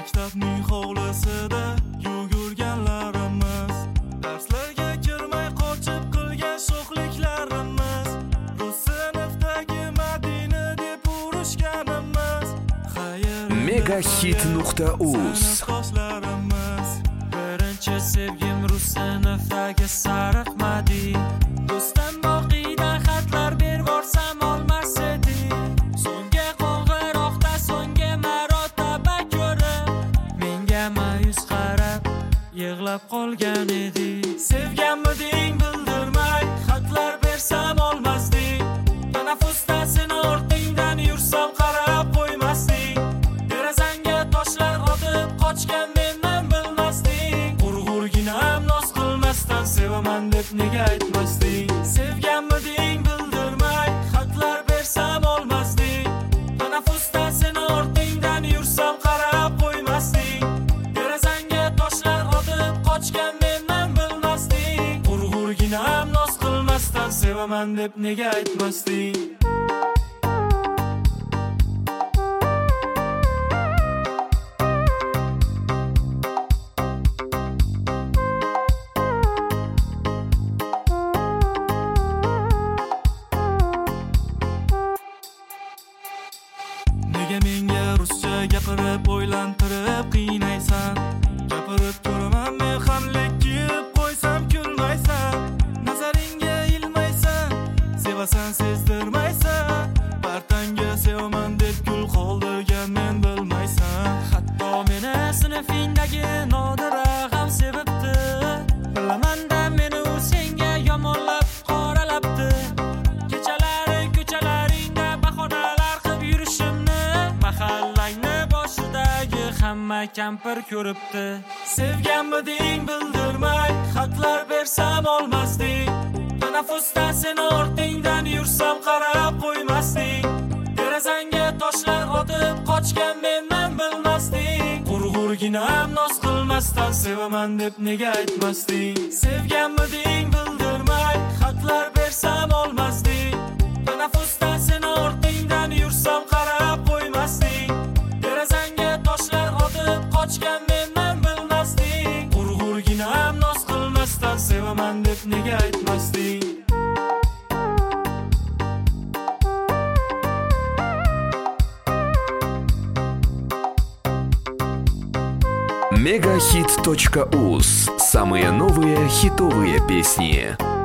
Maktabning hovlisida yugurganlarimiz, darslarga kirmay qochib qilgan sho'xliklarimiz, rus sinfdagi Madina deb urushganimiz, Megahit.uz. Birinchi sevgim rus sinfdagi sariq Madina. Do'stim boqiydan xatlar bervorsam olmas edi. So'nggi qo'ng'iroqda so'nggi marotaba ko'rib, menga ma'yus qarab yig'lab qolgan edi. Sevganmiding bildirmay xatlar bersam olmasding. Tanaffusda seni ortingdan yursam qarab qo'ymasding. Derazangga toshlar otib qochgan mendan bilmasding. Urg'urginam noz qilmasdan sevaman deb nega aytmasding. Sevganmiding bildirmay xatlar bersam olmasding. Tanaffusda seni ortingdan yursam qarab qo'ymasding. Derazangga toshlar otib qochgan mendan bilmasding. Urg'urginam noz qilmasdan sevaman deb nega aytmasding. Nega menga ruscha gapirib o'ylantirib qiynaysan? Gapirib turaman men ham lekib qo'ysam kulmaysan. Nazaringga ilmaysan, sevasan sezdirmaysan. Partanga sevaman deb kul qoldirgan men bilmaysan. Hatto meni sinfingdagi Nodira ham sevibdi. Bilaman-da meni u senga yomonlab qoralabdi. Kechalari ko'chalaringda bahonalar qilib yurishimni mahallangni boshidagi hamma kampir ko'ribdi. Sevganmiding bildirmay xatlar bersam olmasding. Tanaffusda seni ortingdan yursam qarab qo'ymasding. Derazangga toshlar otib qochgan mendan bilmasding. Urg'urginam noz qilmasdan sevaman deb nega aytmasding. Sevganmiding bildirmay xatlar bersam olmasding. Tanaffusda seni ortingdan yursam qarab qo'ymasding. Derazangga toshlar otib qochgan mendan bilmasding. Urg'urginam noz qilmasdan sevaman deb nega aytmasding. Megahit.uz. Самые новые хитовые песни.